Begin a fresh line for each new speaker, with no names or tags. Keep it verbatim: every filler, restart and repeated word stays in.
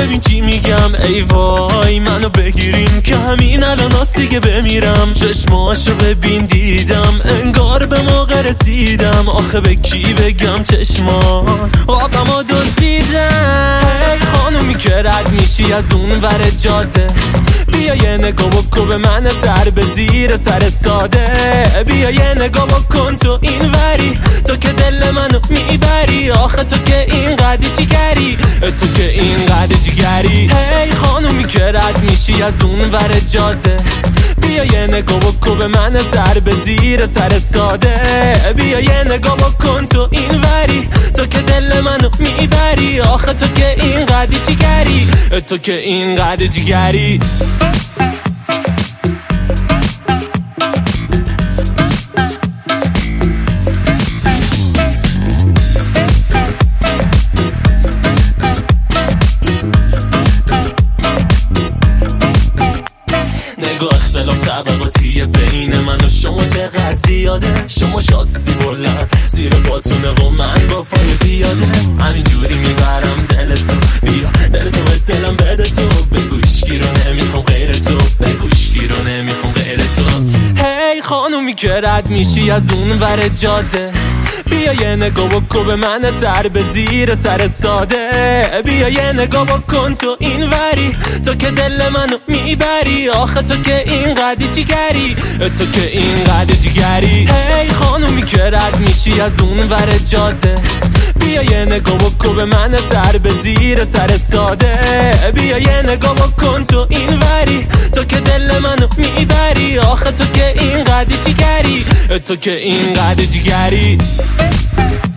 ببین چی میگم، ای وای منو بگیرین که همین الان هست دیگه بمیرم. چشماشو ببین دیدم انگار به موقع رسیدم، آخه به کی بگم چشما آبمو دزدیدن. ای خانومی که رد میشی از اون ور جاده، بیا یه نگاه بکن به من سر به زیر سر ساده. بیا یه نگاه بکن تو این وری، تو که دل منو میبری، آخه تو که این قدی جیگری، تو که این قدی جیگری. هی خانومی که رد میشی از اون ور جاده، بیا یه نگاه بکن به من سر به زیر سر ساده. بیا یه نگاه بکن تو این وری، تو که دل منو میبری، آخه تو که این قدی جیگری، تو که این قدی جیگری. نگاه اختلاف طبقاتیه بین من و شما چقدر زیاده. شما شاسی بلند زیر باتونه و من با پای بیاده. همینجوری میبرم دلتو، بیا دلتو به دلم بده تو. بگو هیچکی رو نمیخوام غیر تو، بگو هیچکی رو نمیخوام غیر تو. هی خانومی که رد میشی از اون ور جاده، بیا یه نگاه بکن به من سر به زیر سر ساده. بیا یه نگاه بکن تو این وری، تو که دل منو میبری، آخه تو که این قدی جیگری، تو که این قدی جیگری. هی خانومی که رد میشی از اون ور جاده، بیا یه نگاه بکن به من سر به زیر سر ساده. بیا یه نگاه بکن تو این وری، تو که دل منو میبری، آخه تو که این قدی جیگری، تو که این قدی جیگری.